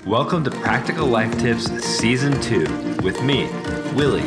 Welcome to Practical Life Tips Season 2 with me, Willie.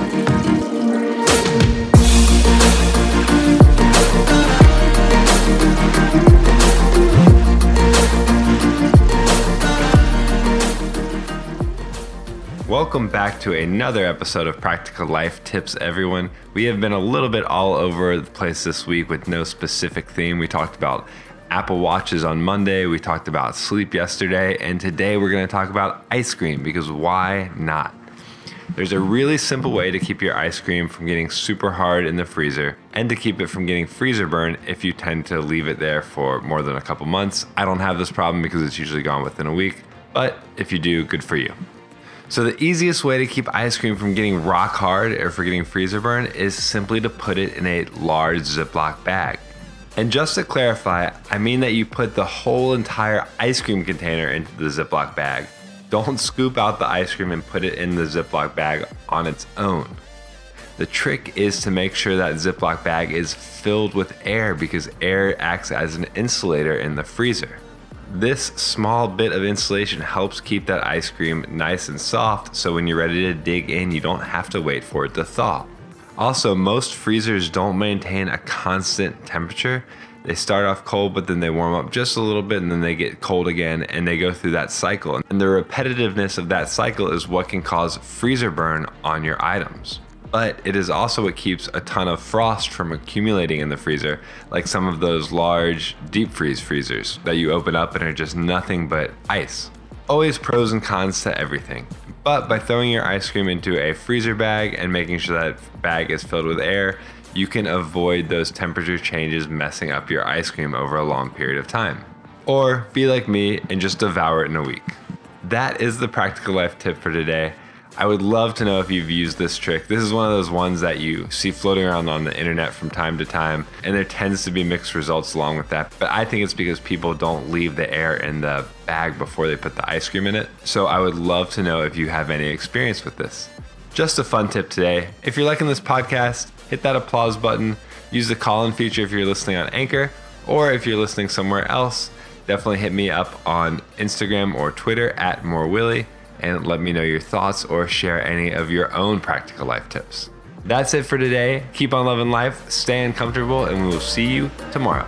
Welcome back to another episode of Practical Life Tips, everyone. We have been a little bit all over the place this week with no specific theme. We talked about Apple Watches on Monday, we talked about sleep yesterday, and today we're going to talk about ice cream, because why not? There's a really simple way to keep your ice cream from getting super hard in the freezer and to keep it from getting freezer burn if you tend to leave it there for more than a couple months. I don't have this problem because it's usually gone within a week, but if you do, good for you. So the easiest way to keep ice cream from getting rock hard or for getting freezer burn is simply to put it in a large Ziploc bag. And just to clarify, I mean that you put the whole entire ice cream container into the Ziploc bag. Don't scoop out the ice cream and put it in the Ziploc bag on its own. The trick is to make sure that Ziploc bag is filled with air, because air acts as an insulator in the freezer. This small bit of insulation helps keep that ice cream nice and soft, so when you're ready to dig in, you don't have to wait for it to thaw. Also, most freezers don't maintain a constant temperature. They start off cold, but then they warm up just a little bit, and then they get cold again, and they go through that cycle. And the repetitiveness of that cycle is what can cause freezer burn on your items. But it is also what keeps a ton of frost from accumulating in the freezer, like some of those large deep freeze freezers that you open up and are just nothing but ice. Always pros and cons to everything. But by throwing your ice cream into a freezer bag and making sure that bag is filled with air, you can avoid those temperature changes messing up your ice cream over a long period of time. Or be like me and just devour it in a week. That is the Practical Life tip for today. I would love to know if you've used this trick. This is one of those ones that you see floating around on the internet from time to time, and there tends to be mixed results along with that. But I think it's because people don't leave the air in the bag before they put the ice cream in it. So I would love to know if you have any experience with this. Just a fun tip today. If you're liking this podcast, hit that applause button. Use the call-in feature if you're listening on Anchor, or if you're listening somewhere else, definitely hit me up on Instagram or Twitter at MoreWillie. And let me know your thoughts or share any of your own practical life tips. That's it for today. Keep on loving life, stay uncomfortable, and we will see you tomorrow.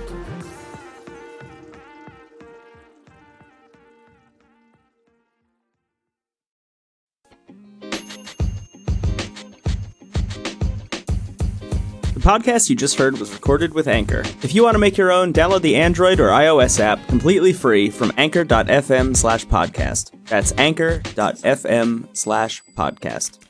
The podcast you just heard was recorded with Anchor. If you want to make your own, download the Android or iOS app completely free from anchor.fm/podcast. That's anchor.fm/podcast.